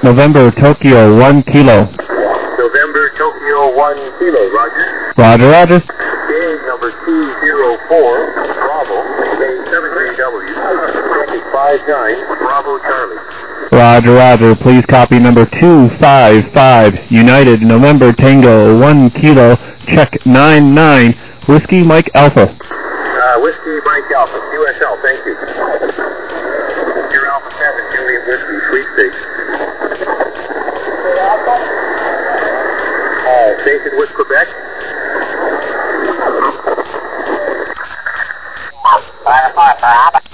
November Tokyo 1 kilo. November Tokyo 1 kilo, roger. Roger, roger. Gauge number 204, Bravo, K7JW, 59, Bravo Charlie. Roger, roger. Please copy number 255, United November Tango 1 kilo, check 99, Whiskey Mike Alpha. Whiskey Mike Alpha, QSL, thank you. You're Alpha 7, Juliet Whiskey, sweepstakes. Station with Quebec. Alpha